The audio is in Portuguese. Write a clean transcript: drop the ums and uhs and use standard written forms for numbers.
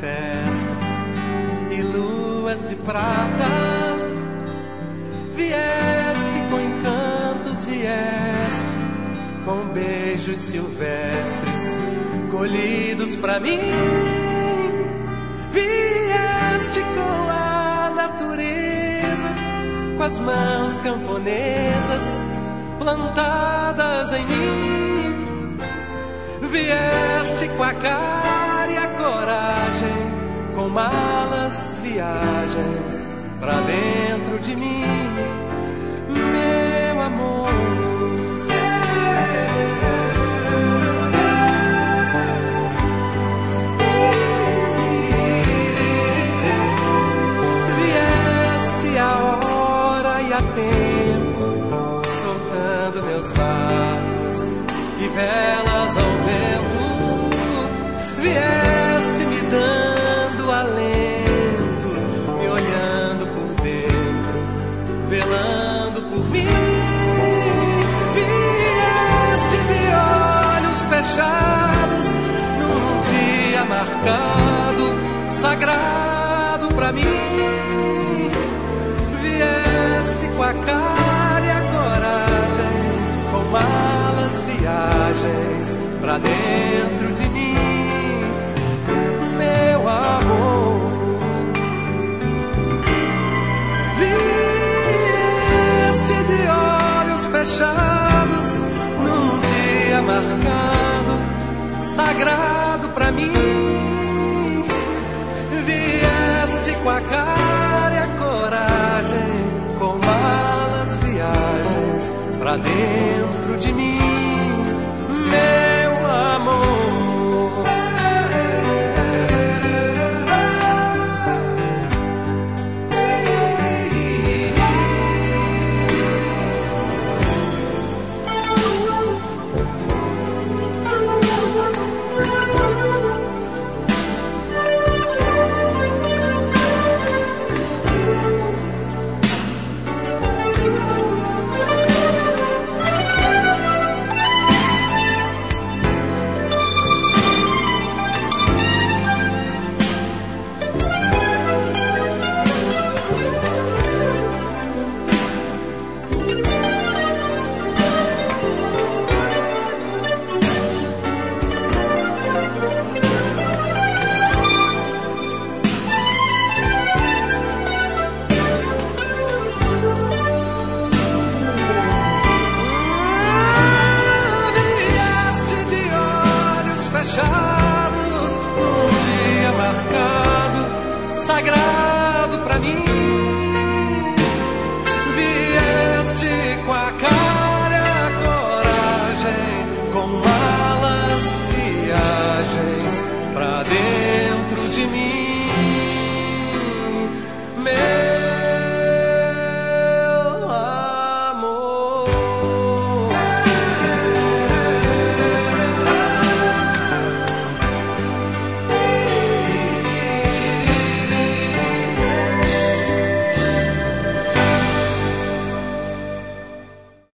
festa e luas de prata. Vieste com encantos, vieste com beijos silvestres colhidos pra mim. Vieste com a natureza, com as mãos camponesas plantadas em mim. Vieste com a cara e a coragem, com malas, viagens pra dentro de mim, meu amor. Vieste a hora e a tempo, soltando meus barcos e velas ao vento. Vieste me dando alento, me olhando por dentro, velando por mim. Vieste de olhos fechados, num dia marcado, sagrado pra mim. Vieste com a cara e a coragem, com malas, viagens pra dentro de mim, meu amor. Vieste de olhos fechados, num dia marcado, sagrado pra mim. Vieste com a cara e a coragem, com malas, viagens pra dentro de mim, meu